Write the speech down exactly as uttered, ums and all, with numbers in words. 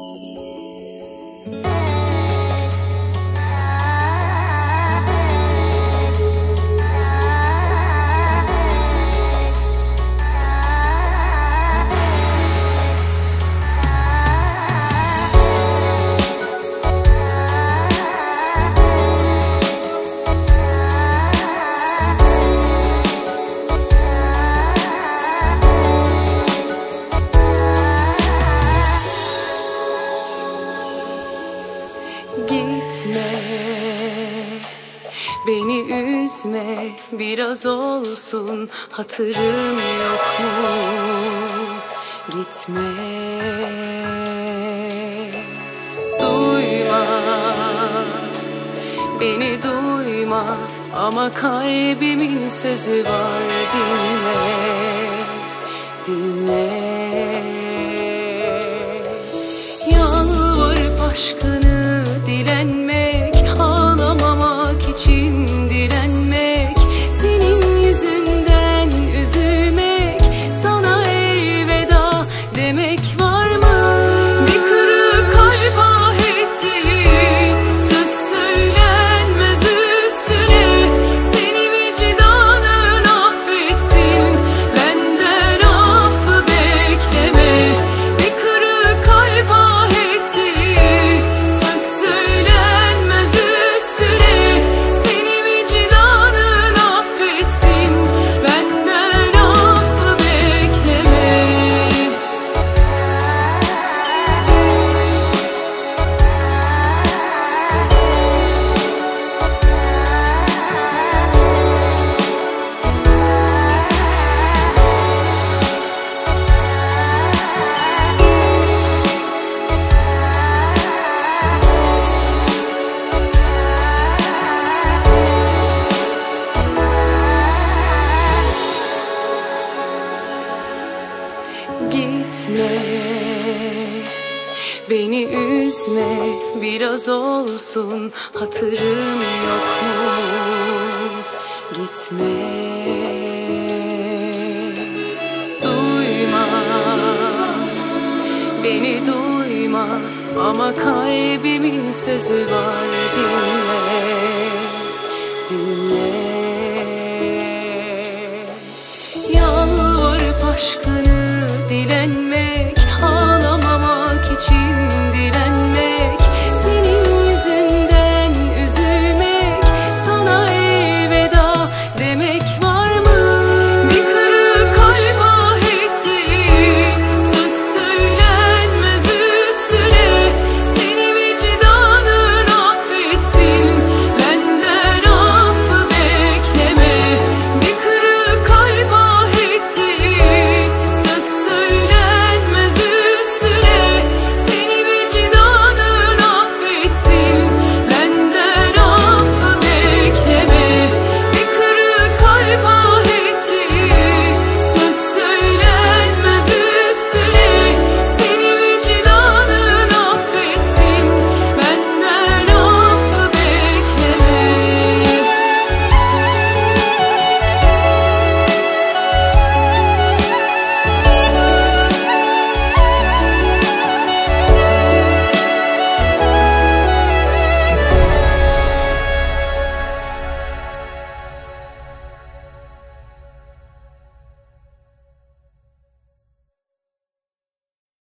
Gitme, beni üzme, biraz olsun hatırım yok mu? Gitme, duyma, beni duyma, ama kalbimin sözü var, dinle, dinle. Yalvarıp aşkını dilenmek, ağlamamak için direnmek, senin yüzünden üzülmek, sana elveda demek var mı? Bir kırık kalp ah ettiğin söz söylenmez üstüne, seni vicdanın affetsin, benden affı bekleme. Bir kırık kalp ah ettiğin söz söylenmez üstüne, seni vicdanın affetsin, benden affı bekleme. Gitme, beni üzme, biraz olsun hatırım yok mu? Gitme, duyma, beni duyma, ama kalbimin sözü var, dinle, dinle. Yalvarıp aşkını